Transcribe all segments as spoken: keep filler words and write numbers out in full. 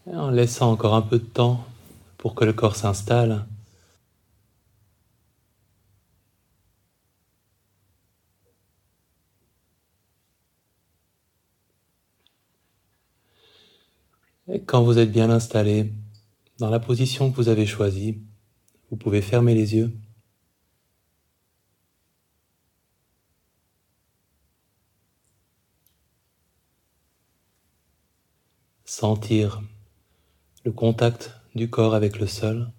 Et en laissant encore un peu de temps pour que le corps s'installe, et quand vous êtes bien installé, dans la position que vous avez choisie, vous pouvez fermer les yeux. Sentir le contact du corps avec le sol.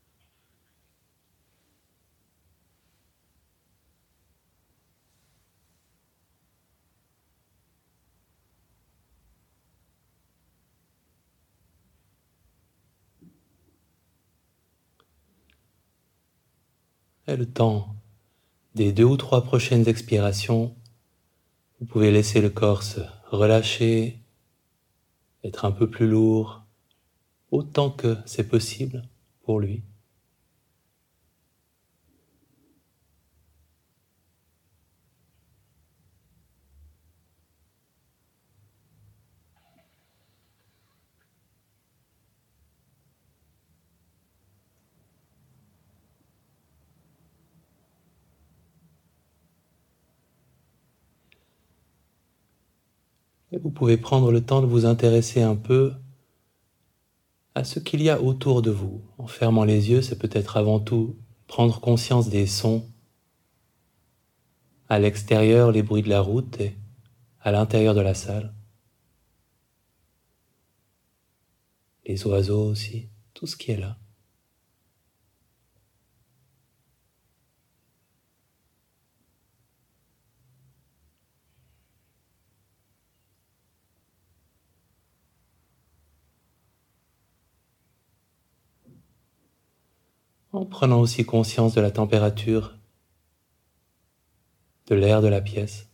Et le temps des deux ou trois prochaines expirations, vous pouvez laisser le corps se relâcher, être un peu plus lourd, autant que c'est possible pour lui. Et vous pouvez prendre le temps de vous intéresser un peu à ce qu'il y a autour de vous. En fermant les yeux, c'est peut-être avant tout prendre conscience des sons à l'extérieur, les bruits de la route, et à l'intérieur de la salle, les oiseaux aussi, tout ce qui est là. En prenant aussi conscience de la température de l'air de la pièce.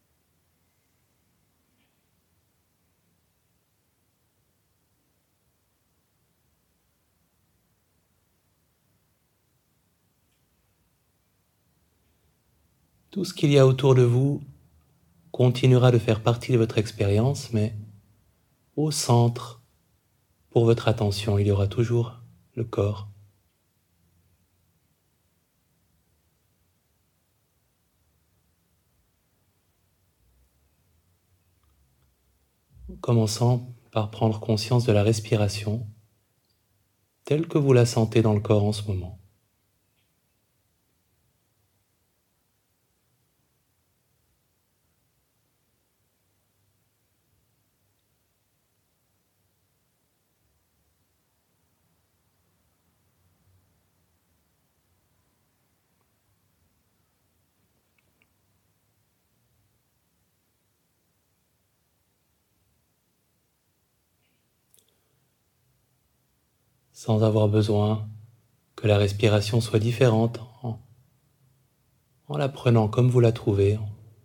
Tout ce qu'il y a autour de vous continuera de faire partie de votre expérience, mais au centre, pour votre attention, il y aura toujours le corps. En commençant par prendre conscience de la respiration, telle que vous la sentez dans le corps en ce moment. Sans avoir besoin que la respiration soit différente, en, en la prenant comme vous la trouvez,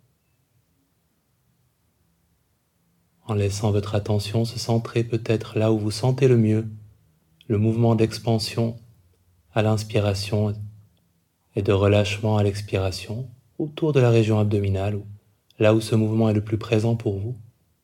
en laissant votre attention se centrer peut-être là où vous sentez le mieux le mouvement d'expansion à l'inspiration et de relâchement à l'expiration autour de la région abdominale, là où ce mouvement est le plus présent pour vous.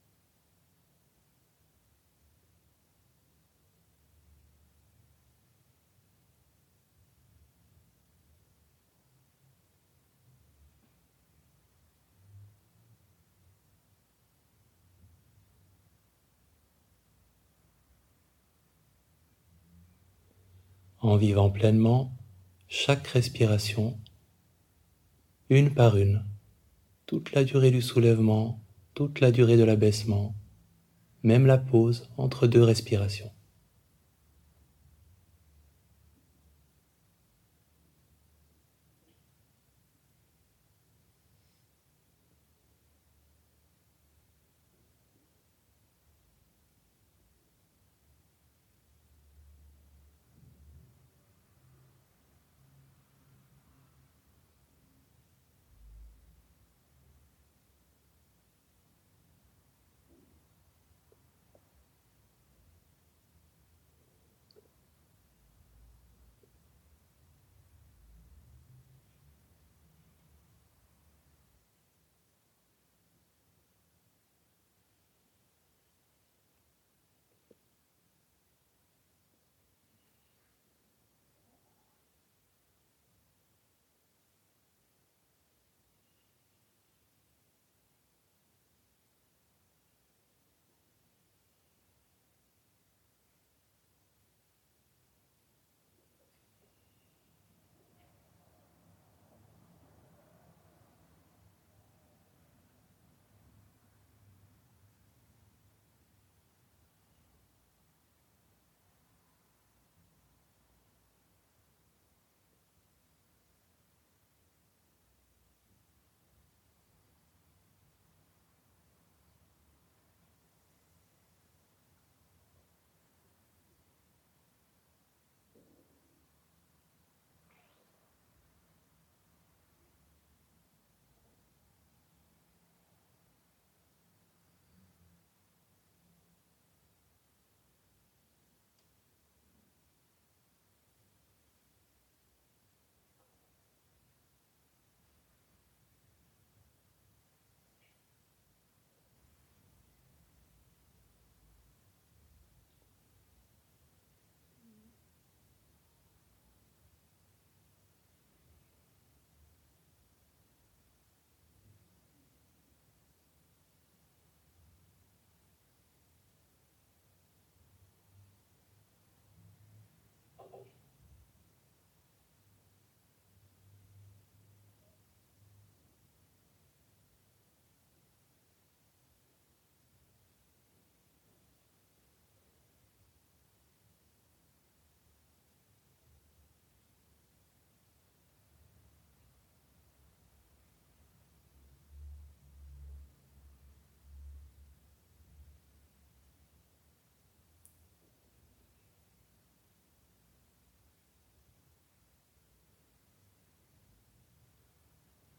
En vivant pleinement chaque respiration, une par une, toute la durée du soulèvement, toute la durée de l'abaissement, même la pause entre deux respirations.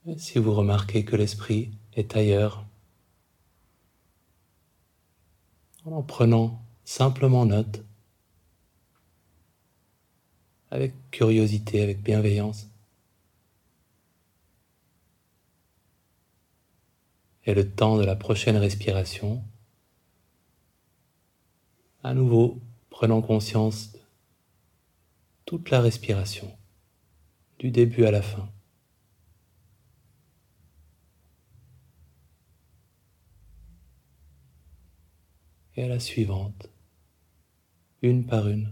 Et si vous remarquez que l'esprit est ailleurs, en prenant simplement note, avec curiosité, avec bienveillance, et le temps de la prochaine respiration, à nouveau prenons conscience de toute la respiration, du début à la fin. Et à la suivante, une par une.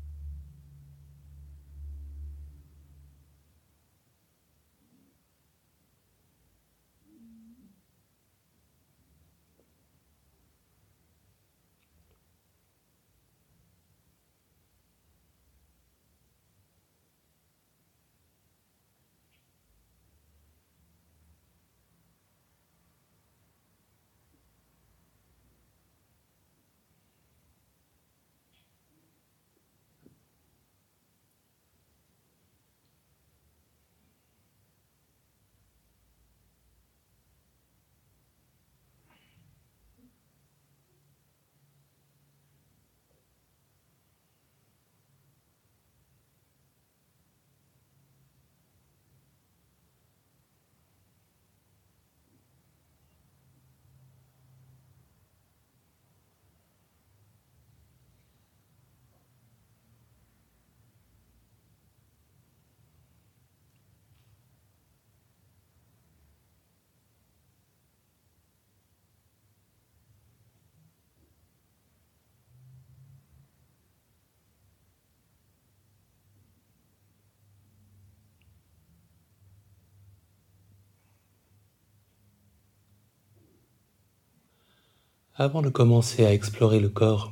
Avant de commencer à explorer le corps,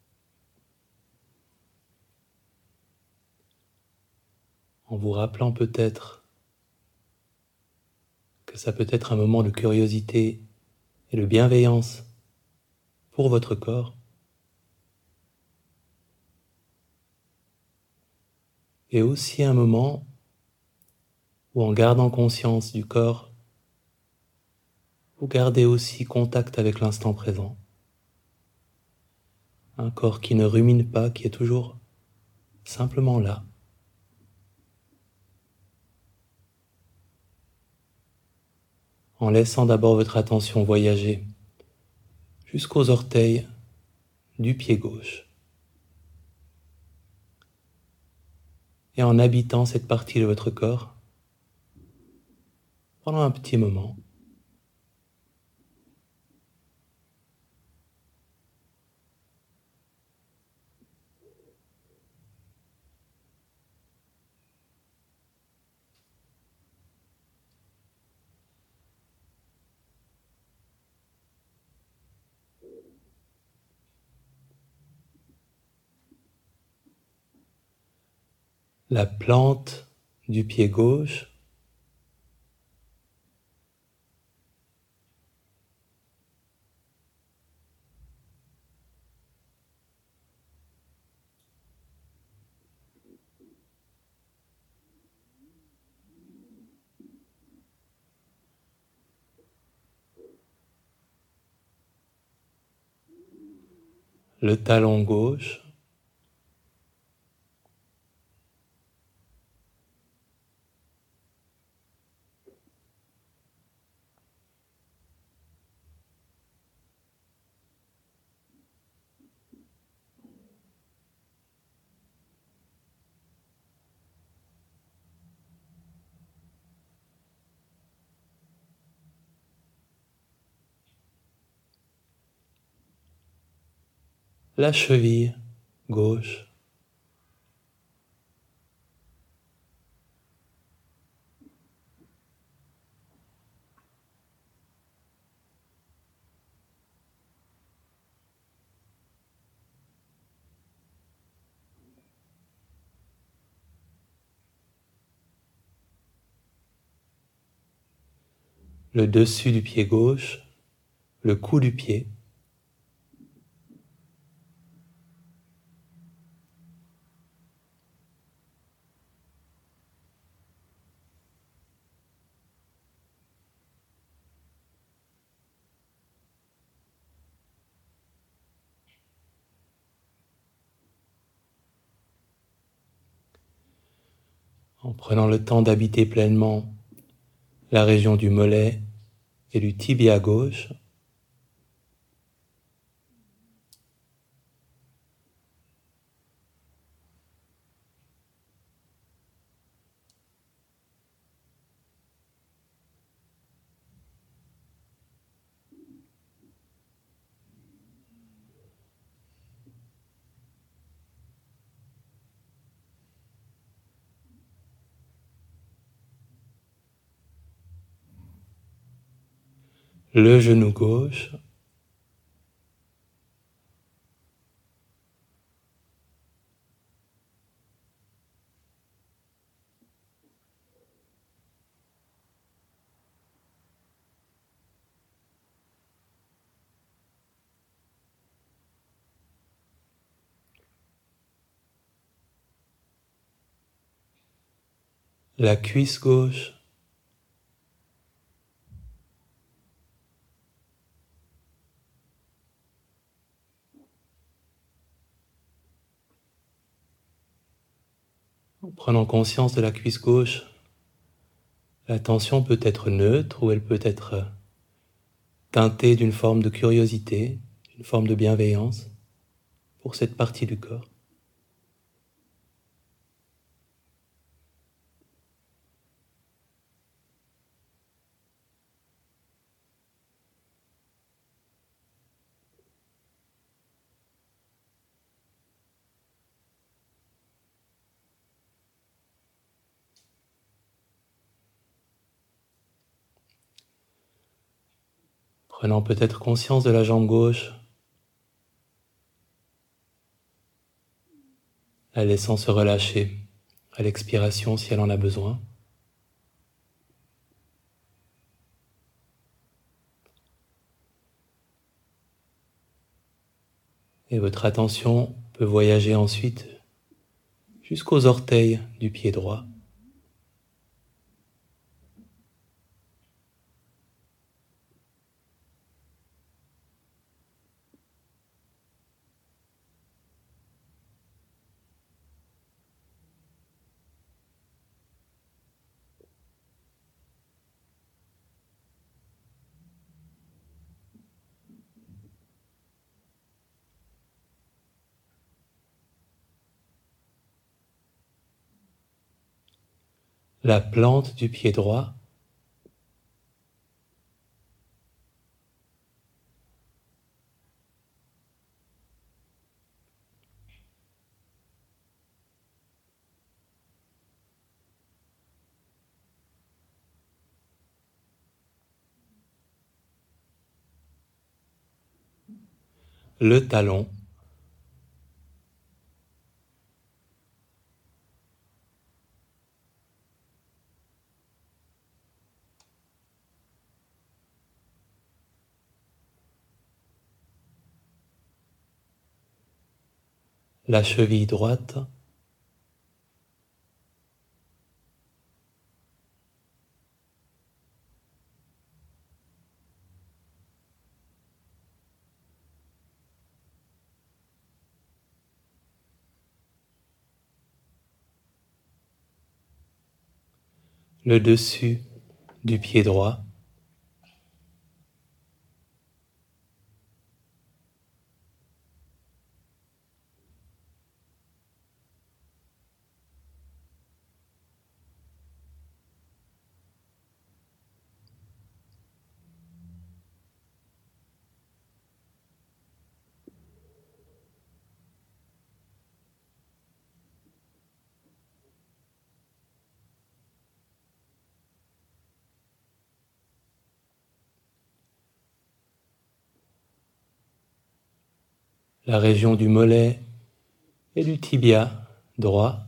en vous rappelant peut-être que ça peut être un moment de curiosité et de bienveillance pour votre corps, et aussi un moment où, en gardant conscience du corps, vous gardez aussi contact avec l'instant présent. Un corps qui ne rumine pas, qui est toujours simplement là. En laissant d'abord votre attention voyager jusqu'aux orteils du pied gauche. Et en habitant cette partie de votre corps pendant un petit moment. La plante du pied gauche, le talon gauche, la cheville gauche, le dessus du pied gauche, le cou du pied, en prenant le temps d'habiter pleinement la région du mollet et du tibia gauche. Le genou gauche, la cuisse gauche, en prenant conscience de la cuisse gauche, la tension peut être neutre ou elle peut être teintée d'une forme de curiosité, d'une forme de bienveillance pour cette partie du corps. Prenant peut-être conscience de la jambe gauche, la laissant se relâcher à l'expiration si elle en a besoin. Et votre attention peut voyager ensuite jusqu'aux orteils du pied droit. La plante du pied droit, le talon, la cheville droite, le dessus du pied droit, la région du mollet et du tibia droit,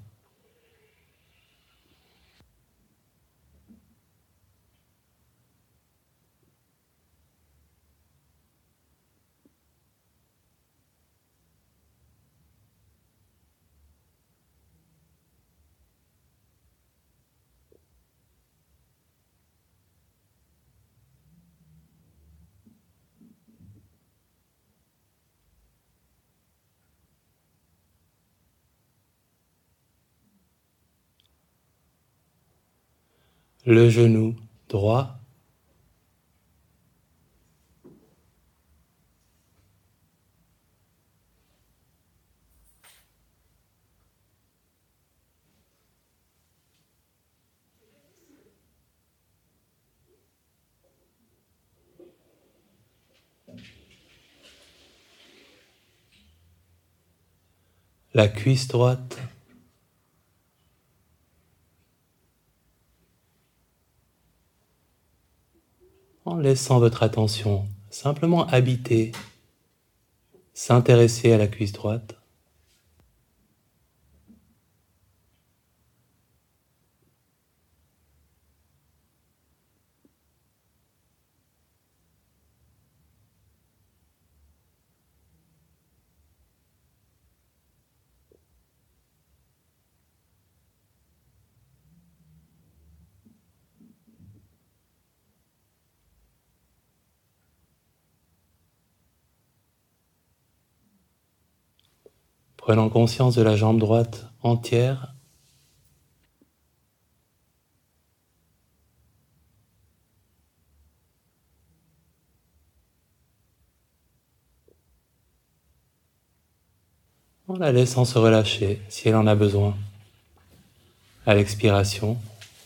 le genou droit, la cuisse droite, en laissant votre attention simplement habiter, s'intéresser à la cuisse droite. Prenant conscience de la jambe droite entière, en la laissant se relâcher si elle en a besoin. À l'expiration,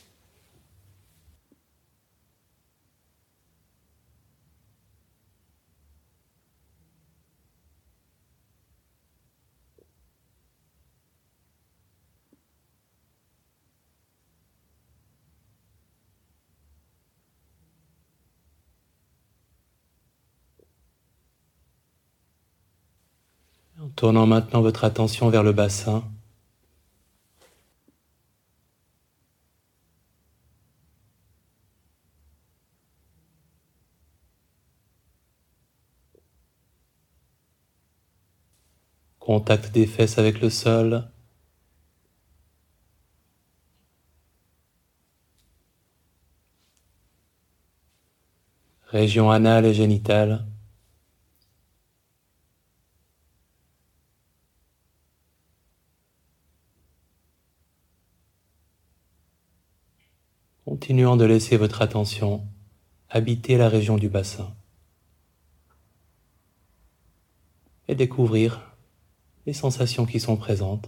en tournant maintenant votre attention vers le bassin, contact des fesses avec le sol, région anale et génitale, continuant de laisser votre attention habiter la région du bassin et découvrir les sensations qui sont présentes.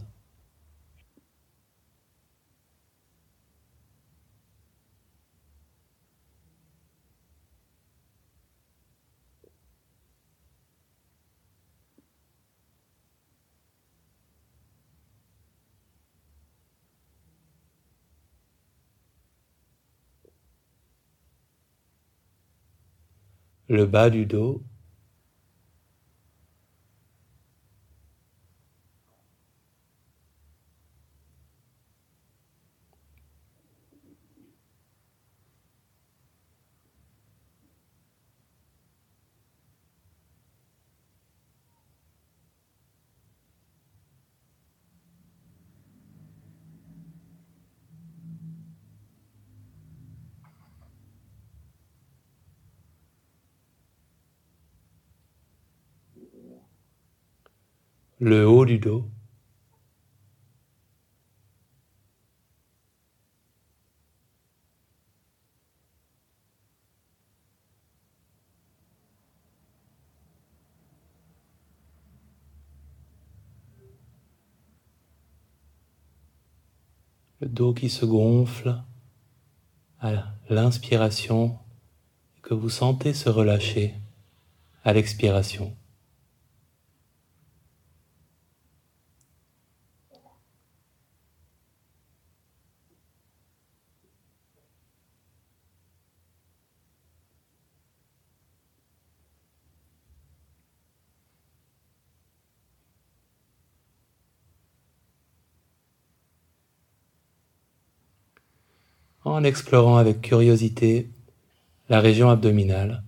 Le bas du dos, le haut du dos, le dos qui se gonfle à l'inspiration et que vous sentez se relâcher à l'expiration. En explorant avec curiosité la région abdominale,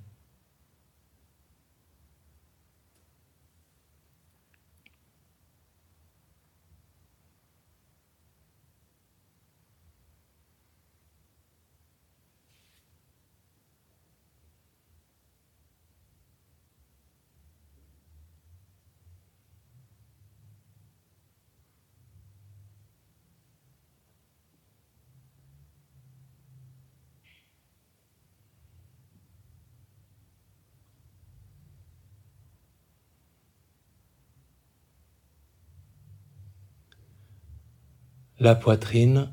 la poitrine,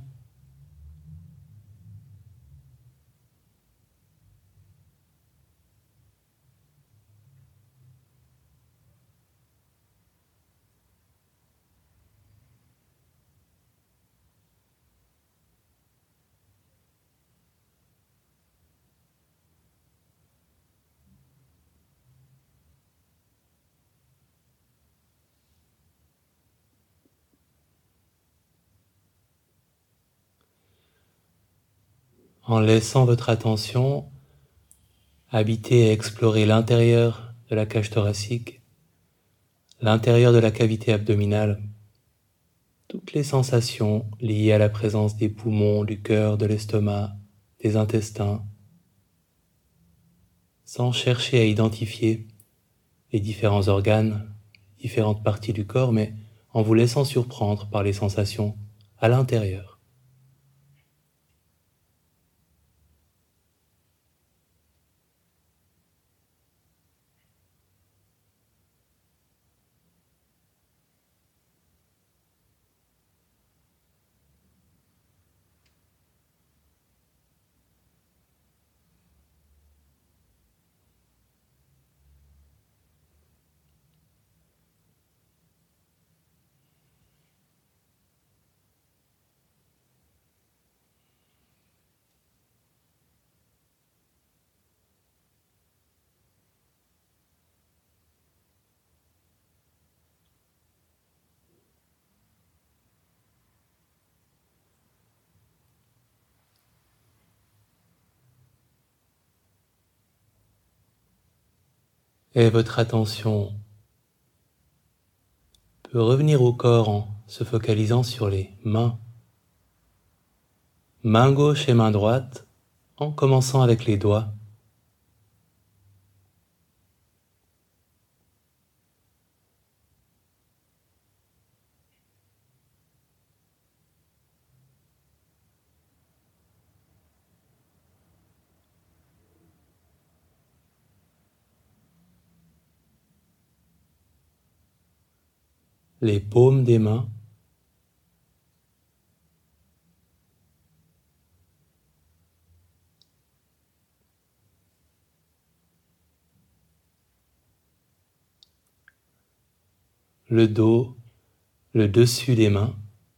en laissant votre attention habiter et explorer l'intérieur de la cage thoracique, l'intérieur de la cavité abdominale, toutes les sensations liées à la présence des poumons, du cœur, de l'estomac, des intestins, sans chercher à identifier les différents organes, différentes parties du corps, mais en vous laissant surprendre par les sensations à l'intérieur. Et votre attention peut revenir au corps en se focalisant sur les mains. Main gauche et main droite, en commençant avec les doigts. Les paumes des mains, le dos, le dessus des mains,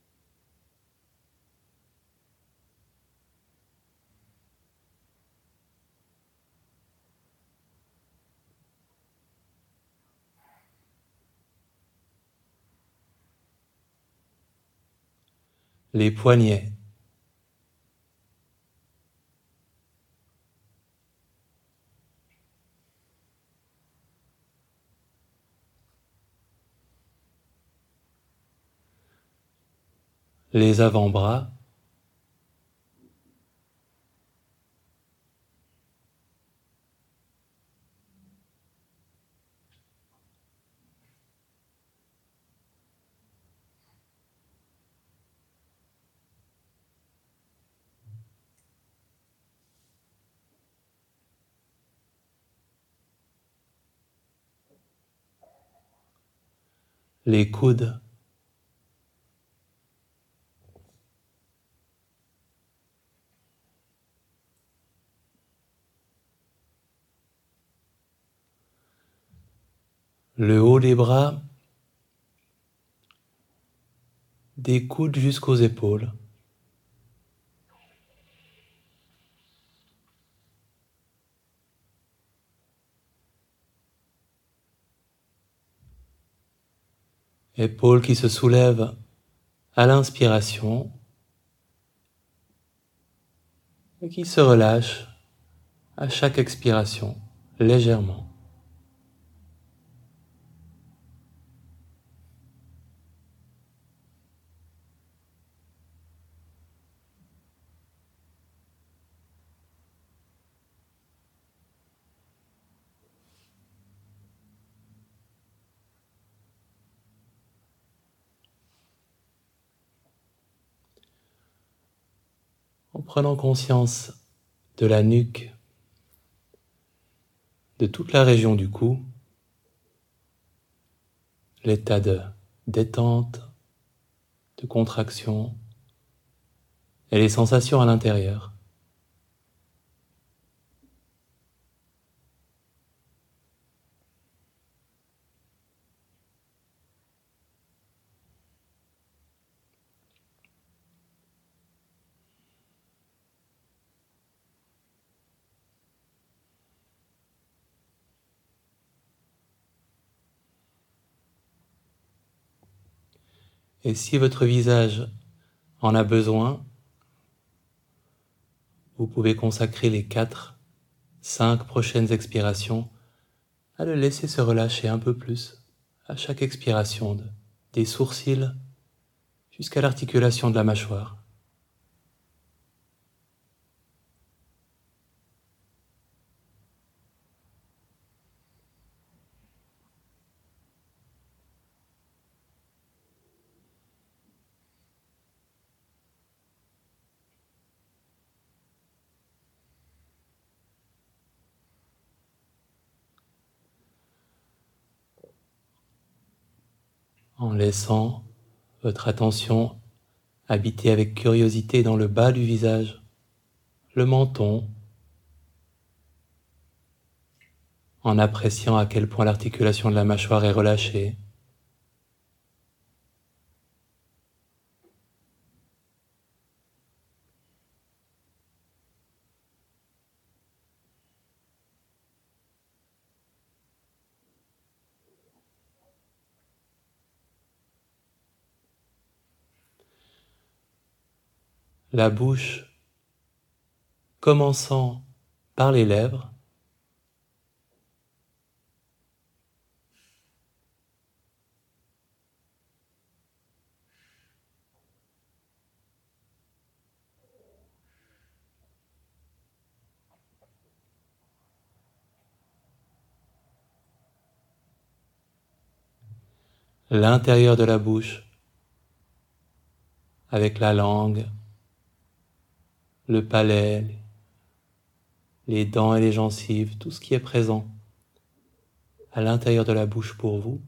les poignets, les avant-bras, les coudes, le haut des bras, des coudes jusqu'aux épaules. Épaules qui se soulèvent à l'inspiration et qui se relâchent à chaque expiration, légèrement. En prenant conscience de la nuque, de toute la région du cou, l'état de détente, de contraction, et les sensations à l'intérieur. Et si votre visage en a besoin, vous pouvez consacrer les quatre, cinq prochaines expirations à le laisser se relâcher un peu plus à chaque expiration, de, des sourcils jusqu'à l'articulation de la mâchoire. En laissant votre attention habiter avec curiosité dans le bas du visage, le menton, en appréciant à quel point l'articulation de la mâchoire est relâchée. La bouche commençant par les lèvres, l'intérieur de la bouche avec la langue, le palais, les dents et les gencives, tout ce qui est présent à l'intérieur de la bouche pour vous.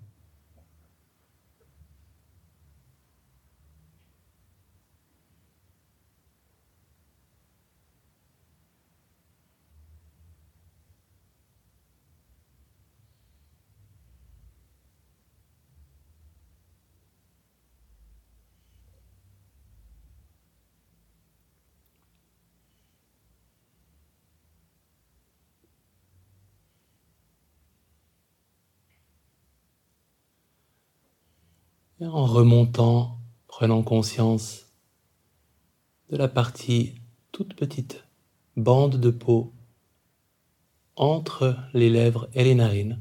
Et en remontant, prenant conscience de la partie toute petite bande de peau entre les lèvres et les narines.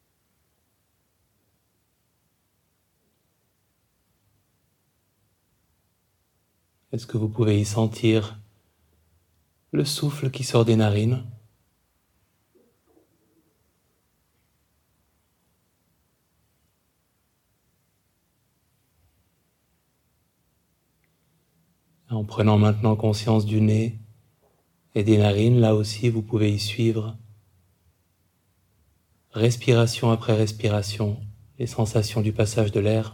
Est-ce que vous pouvez y sentir le souffle qui sort des narines ? En prenant maintenant conscience du nez et des narines, là aussi vous pouvez y suivre, respiration après respiration, les sensations du passage de l'air.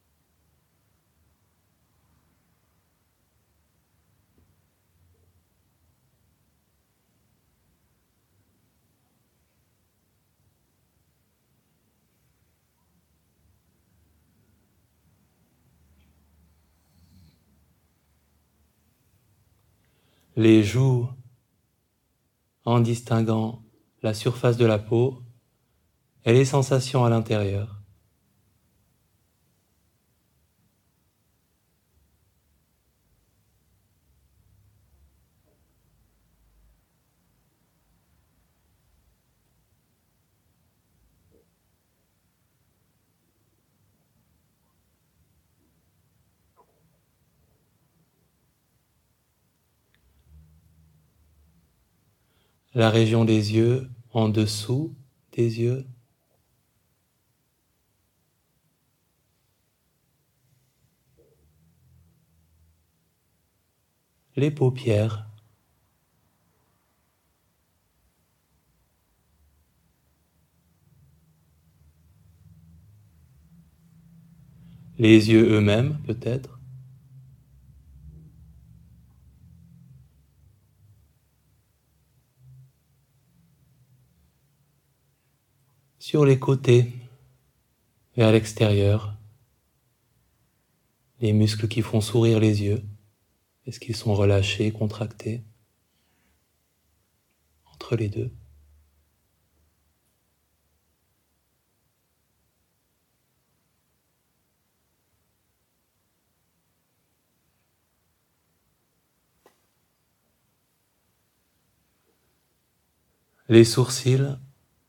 Les joues en distinguant la surface de la peau et les sensations à l'intérieur. La région des yeux, en dessous des yeux. Les paupières. Les yeux eux-mêmes, peut-être. sur les côtés, vers l'extérieur, les muscles qui font sourire les yeux, est-ce qu'ils sont relâchés, contractés, entre les deux? Les sourcils,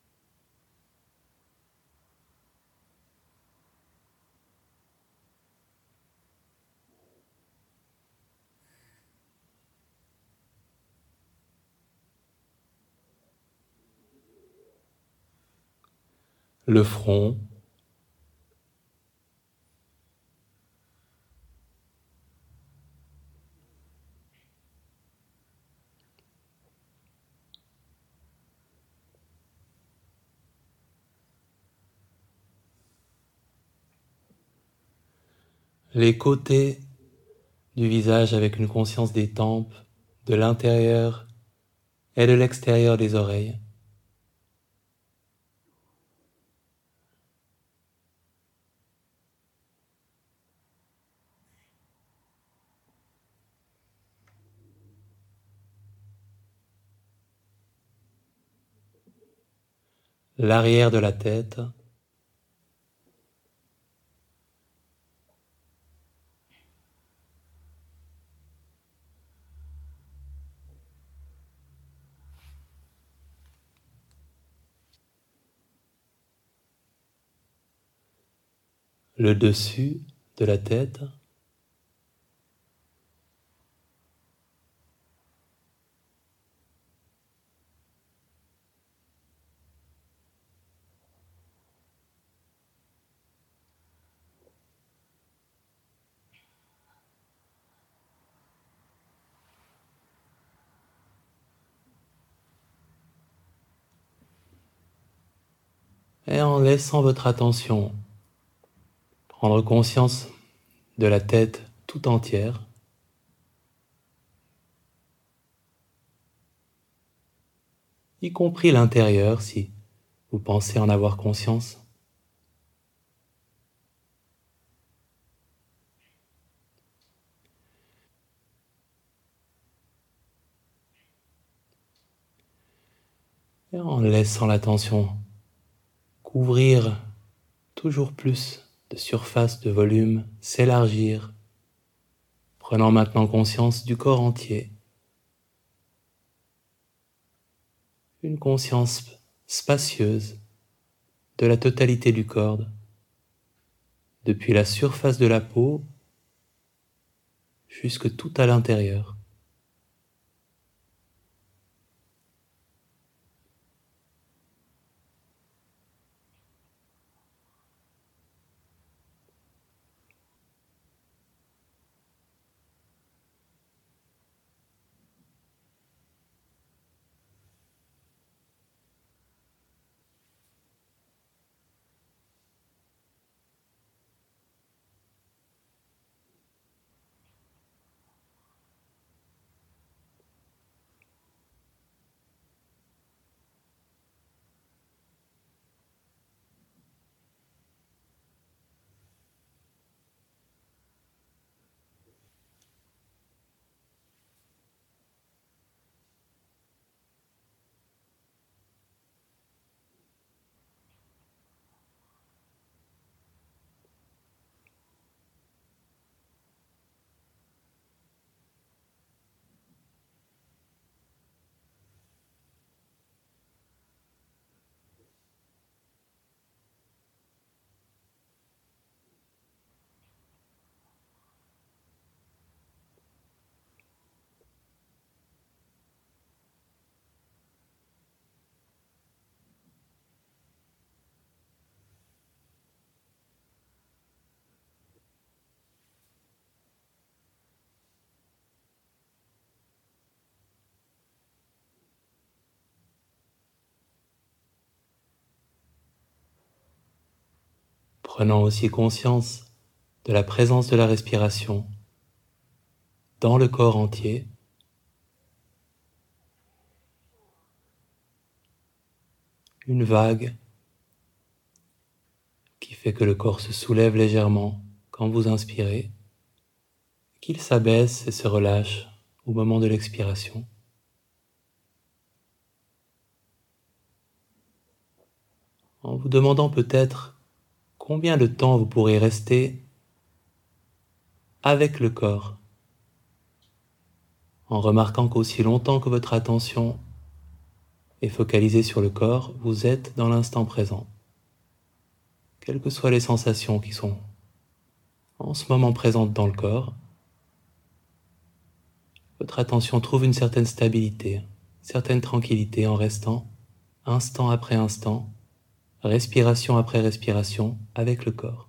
le front, les côtés du visage avec une conscience des tempes, de l'intérieur et de l'extérieur des oreilles. L'arrière de la tête, le dessus de la tête, et en laissant votre attention prendre conscience de la tête tout entière, y compris l'intérieur si vous pensez en avoir conscience. Et en laissant l'attention couvrir toujours plus de surface, de volume, s'élargir, prenant maintenant conscience du corps entier. Une conscience spacieuse de la totalité du corps, depuis la surface de la peau jusque tout à l'intérieur. Prenant aussi conscience de la présence de la respiration dans le corps entier, une vague qui fait que le corps se soulève légèrement quand vous inspirez, qu'il s'abaisse et se relâche au moment de l'expiration. En vous demandant peut-être combien de temps vous pourrez rester avec le corps, en remarquant qu'aussi longtemps que votre attention est focalisée sur le corps, vous êtes dans l'instant présent. Quelles que soient les sensations qui sont en ce moment présentes dans le corps, votre attention trouve une certaine stabilité, une certaine tranquillité en restant instant après instant, respiration après respiration avec le corps.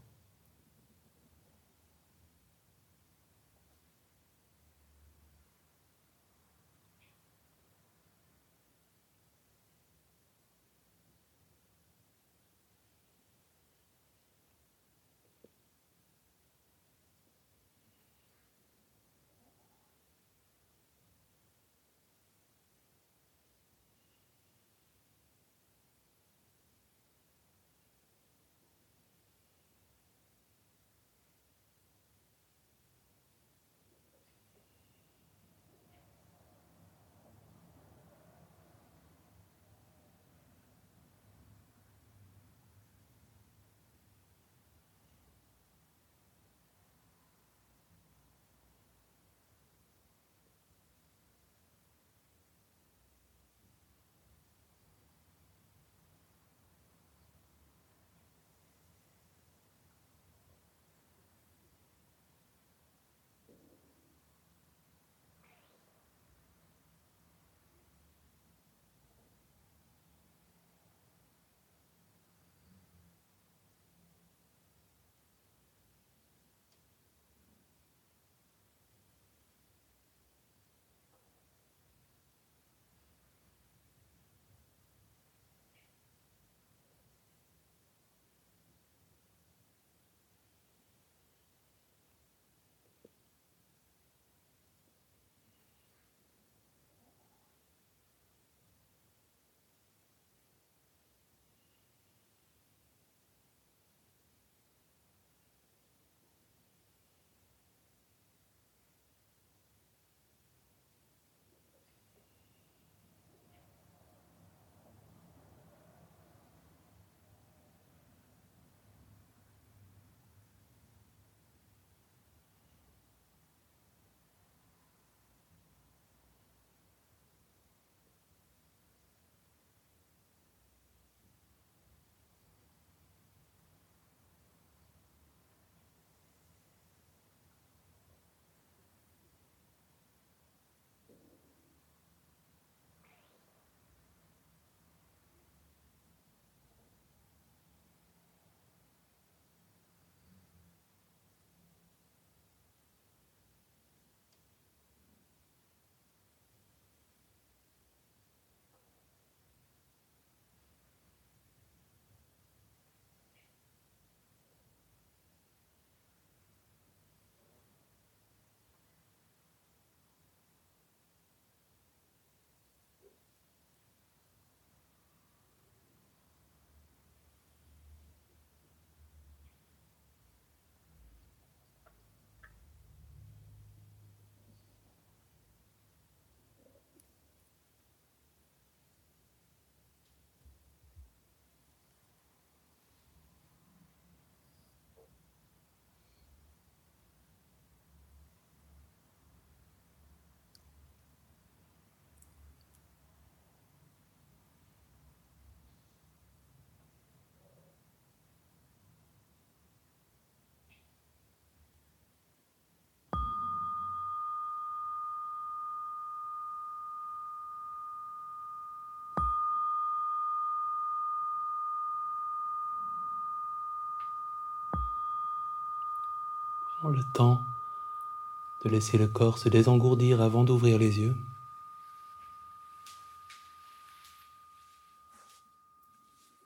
Prends le temps de laisser le corps se désengourdir avant d'ouvrir les yeux.